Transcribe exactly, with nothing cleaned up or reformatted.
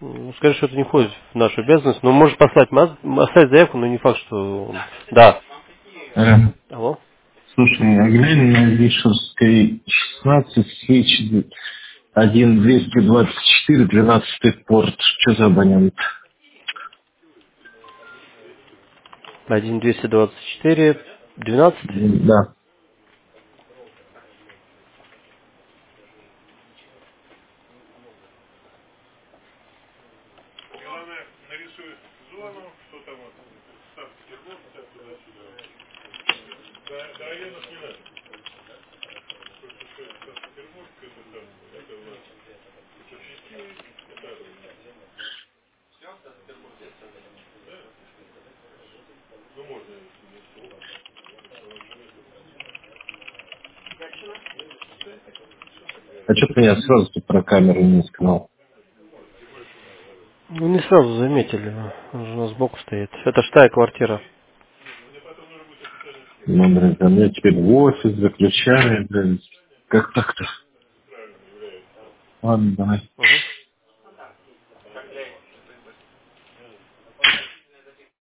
Ну, скажи, что это не входит в нашу обязанность, но можешь послать, маз- оставить заявку, но не факт, что... Да. Э, Алло? Слушай, а глянь на Вишерской шестнадцать, Свеч один двести двадцать четыре, двенадцатый порт. Что за абонент? один двести двадцать четыре двенадцать. Да. А что ты меня сразу тут про камеру не сказал? Ну, не сразу заметили, он же у нас сбоку стоит. Это шестая квартира. Номер ко мне теперь в офис, заключали, блин. Как так-то? Ладно, давай. Угу.